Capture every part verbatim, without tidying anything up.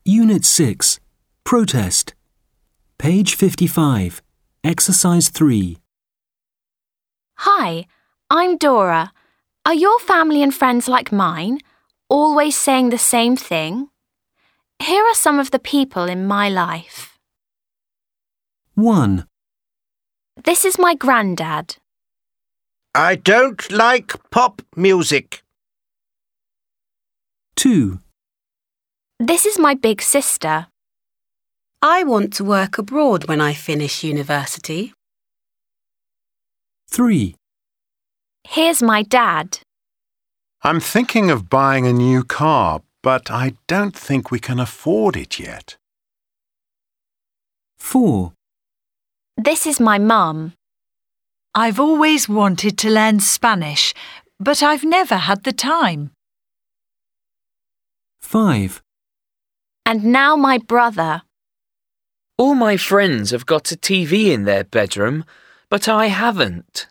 Unit six. Protest. Page fifty-five. Exercise three. Hi, I'm Dora. Are your family and friends like mine, always saying the same thing? Here are some of the people in my life. one. This is my granddad. I don't like pop music. two. This is my big sister. I want to work abroad when I finish university. three. Here's my dad. I'm thinking of buying a new car, but I don't think we can afford it yet. four. This is my mum. I've always wanted to learn Spanish, but I've never had the time. five. And now my brother. All my friends have got a T V in their bedroom, but I haven't.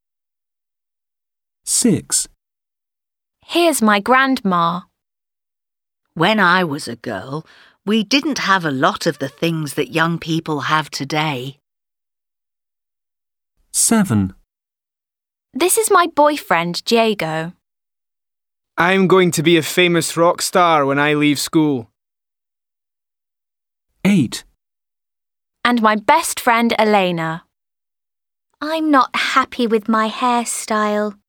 six. Here's my grandma. When I was a girl, we didn't have a lot of the things that young people have today. seven. This is my boyfriend, Diego. I'm going to be a famous rock star when I leave school. eight. And my best friend, Elena. I'm not happy with my hairstyle.